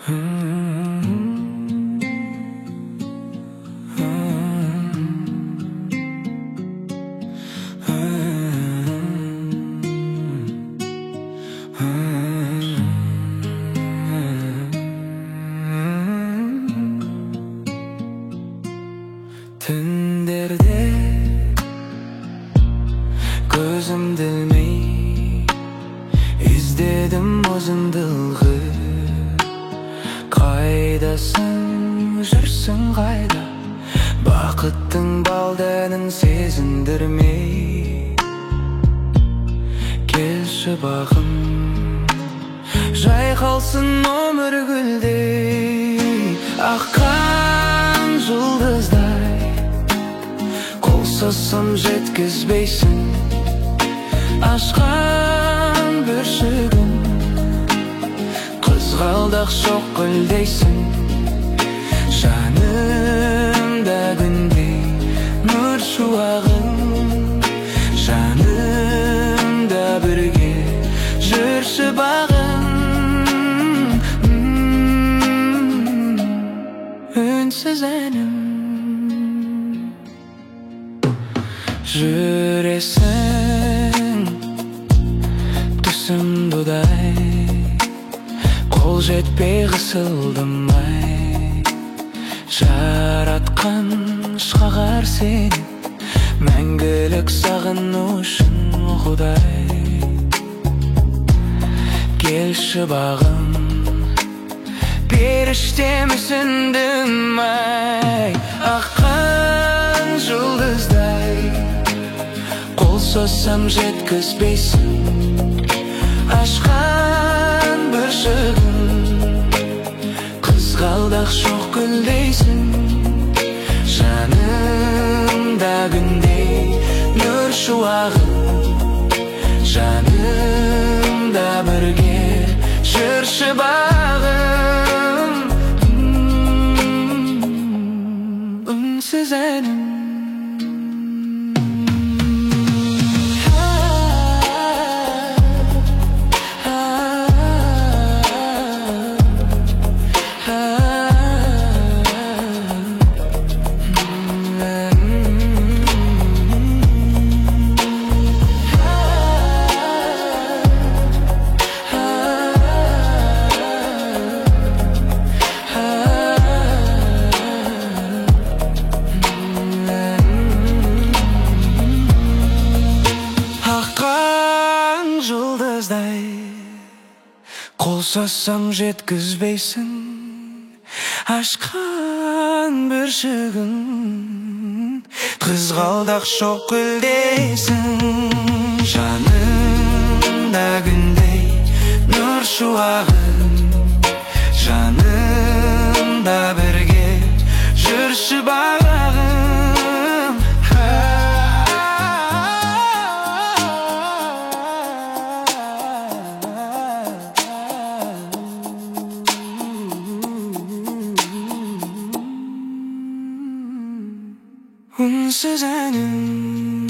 Түндерде көзімді ілмей іздедім өзіңді ылғи. Қайдасың, жүрсің қайда? Бақыттың балдәнін сезіндірмей. Келші бағым, жайқалсын өмір гүлдей. Аққан жұлдыздай қол созсам жеткізбейсің. Ашқан бүршігін қызғалдақ шоқ гүлдейсің. Жанымда күндей нұр шуағың, жанымда бірге жүрші бағым. Үнсіз әнім, жүресің түсімді ұдай. Қол жетпей қысылдымай, жаратқан шығар сені мәңгілік сағыну үшін Құдай. Келші бағым, періштемісің ай. Аққан жұлдыздай қол созсам жеткізбейсің. Ашқан бүршігін қызғалдақ шоқ гүлдейсің. Жанымда күндей нұр шуағың, жанымда бірге жүрші бағым. Үнсіз әнім, жұлдыздай қол созсам жеткізбейсің. Ашқан бүршігін қызғалдақ шоқ гүлдейсің. Жанымда күндей нұр шуағың, жанымда бірге жүрші бағым. Үнсіз әнім.